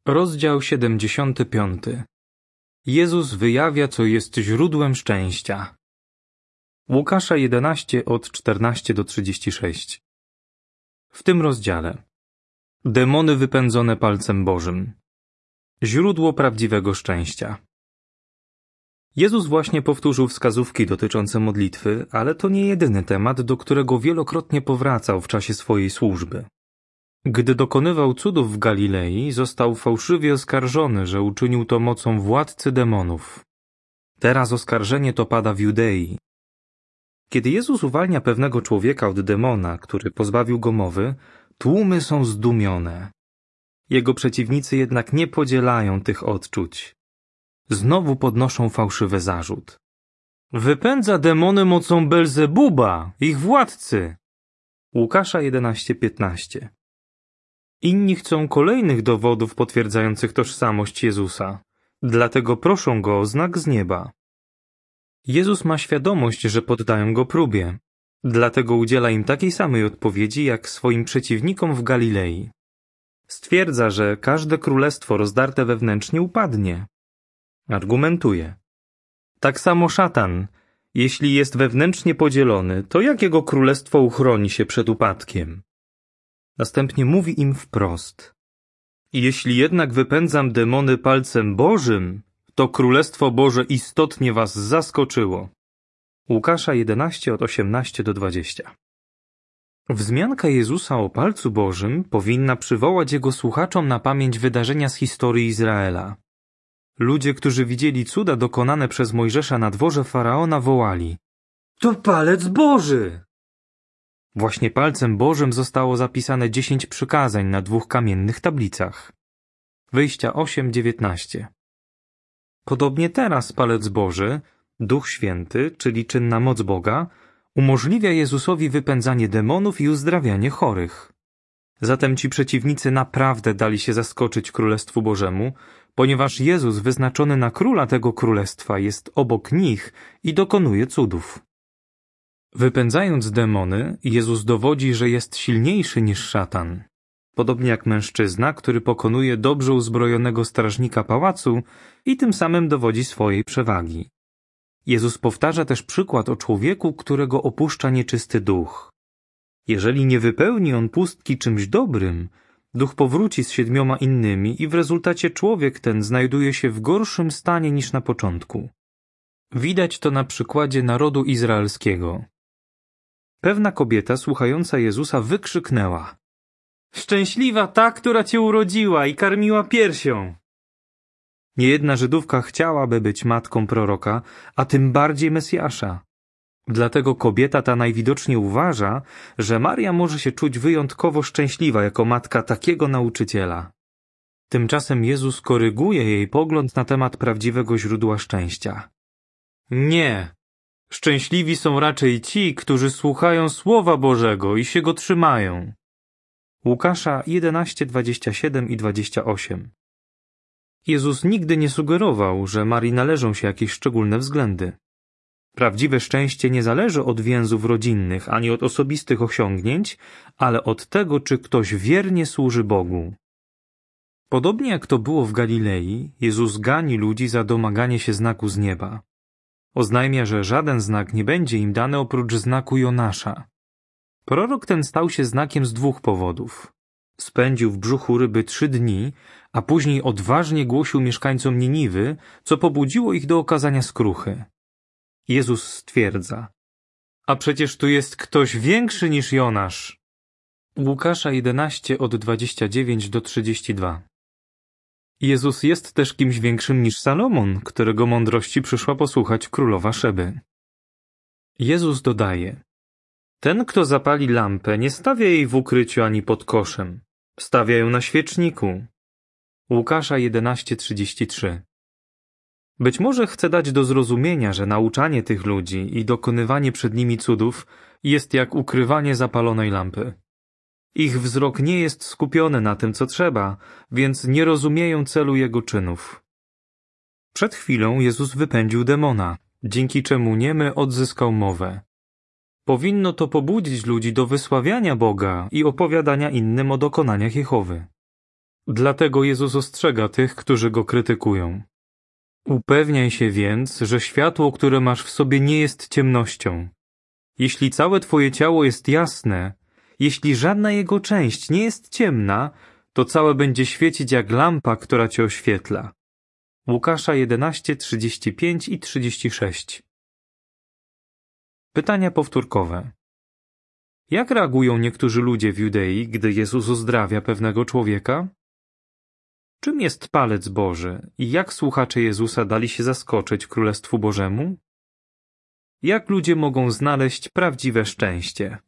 Rozdział 75. Jezus wyjawia, co jest źródłem szczęścia. Łukasza 11 od 14 do 36. W tym rozdziale demony wypędzone palcem Bożym. Źródło prawdziwego szczęścia. Jezus właśnie powtórzył wskazówki dotyczące modlitwy, ale to nie jedyny temat, do którego wielokrotnie powracał w czasie swojej służby. Gdy dokonywał cudów w Galilei, został fałszywie oskarżony, że uczynił to mocą władcy demonów. Teraz oskarżenie to pada w Judei. Kiedy Jezus uwalnia pewnego człowieka od demona, który pozbawił go mowy, tłumy są zdumione. Jego przeciwnicy jednak nie podzielają tych odczuć. Znowu podnoszą fałszywy zarzut. Wypędza demony mocą Belzebuba, ich władcy. Łukasza 11:15. Inni chcą kolejnych dowodów potwierdzających tożsamość Jezusa, dlatego proszą Go o znak z nieba. Jezus ma świadomość, że poddają Go próbie, dlatego udziela im takiej samej odpowiedzi jak swoim przeciwnikom w Galilei. Stwierdza, że każde królestwo rozdarte wewnętrznie upadnie. Argumentuje. Tak samo szatan, jeśli jest wewnętrznie podzielony, to jak jego królestwo uchroni się przed upadkiem? Następnie mówi im wprost. Jeśli jednak wypędzam demony palcem Bożym, to Królestwo Boże istotnie was zaskoczyło. Łukasza 11 od 18 do 20. Wzmianka Jezusa o palcu Bożym powinna przywołać jego słuchaczom na pamięć wydarzenia z historii Izraela. Ludzie, którzy widzieli cuda dokonane przez Mojżesza na dworze Faraona, wołali: to palec Boży! Właśnie palcem Bożym zostało zapisane 10 przykazań na 2 kamiennych tablicach. Wyjścia 8:19. Podobnie teraz palec Boży, Duch Święty, czyli czynna moc Boga, umożliwia Jezusowi wypędzanie demonów i uzdrawianie chorych. Zatem ci przeciwnicy naprawdę dali się zaskoczyć Królestwu Bożemu, ponieważ Jezus wyznaczony na króla tego królestwa jest obok nich i dokonuje cudów. Wypędzając demony, Jezus dowodzi, że jest silniejszy niż szatan. Podobnie jak mężczyzna, który pokonuje dobrze uzbrojonego strażnika pałacu i tym samym dowodzi swojej przewagi. Jezus powtarza też przykład o człowieku, którego opuszcza nieczysty duch. Jeżeli nie wypełni on pustki czymś dobrym, duch powróci z 7 innymi i w rezultacie człowiek ten znajduje się w gorszym stanie niż na początku. Widać to na przykładzie narodu izraelskiego. Pewna kobieta słuchająca Jezusa wykrzyknęła: szczęśliwa ta, która cię urodziła i karmiła piersią! Niejedna Żydówka chciałaby być matką proroka, a tym bardziej Mesjasza. Dlatego kobieta ta najwidoczniej uważa, że Maria może się czuć wyjątkowo szczęśliwa jako matka takiego nauczyciela. Tymczasem Jezus koryguje jej pogląd na temat prawdziwego źródła szczęścia. Nie! Szczęśliwi są raczej ci, którzy słuchają Słowa Bożego i się go trzymają. Łukasza 11:27 i 28. Jezus nigdy nie sugerował, że Marii należą się jakieś szczególne względy. Prawdziwe szczęście nie zależy od więzów rodzinnych ani od osobistych osiągnięć, ale od tego, czy ktoś wiernie służy Bogu. Podobnie jak to było w Galilei, Jezus gani ludzi za domaganie się znaku z nieba. Oznajmia, że żaden znak nie będzie im dany oprócz znaku Jonasza. Prorok ten stał się znakiem z 2 powodów. Spędził w brzuchu ryby 3 dni, a później odważnie głosił mieszkańcom Niniwy, co pobudziło ich do okazania skruchy. Jezus stwierdza: a przecież tu jest ktoś większy niż Jonasz. Łukasza 11 od 29 do 32. Jezus jest też kimś większym niż Salomon, którego mądrości przyszła posłuchać królowa Szeby. Jezus dodaje: ten, kto zapali lampę, nie stawia jej w ukryciu ani pod koszem. Stawia ją na świeczniku. Łukasza 11:33. Być może chce dać do zrozumienia, że nauczanie tych ludzi i dokonywanie przed nimi cudów jest jak ukrywanie zapalonej lampy. Ich wzrok nie jest skupiony na tym, co trzeba, więc nie rozumieją celu jego czynów. Przed chwilą Jezus wypędził demona, dzięki czemu niemy odzyskał mowę. Powinno to pobudzić ludzi do wysławiania Boga i opowiadania innym o dokonaniach Jehowy. Dlatego Jezus ostrzega tych, którzy Go krytykują. Upewniaj się więc, że światło, które masz w sobie, nie jest ciemnością. Jeśli całe twoje ciało jest jasne, jeśli żadna jego część nie jest ciemna, to całe będzie świecić jak lampa, która cię oświetla. Łukasza 11, 35 i 36. Pytania powtórkowe. Jak reagują niektórzy ludzie w Judei, gdy Jezus uzdrawia pewnego człowieka? Czym jest palec Boży i jak słuchacze Jezusa dali się zaskoczyć Królestwu Bożemu? Jak ludzie mogą znaleźć prawdziwe szczęście?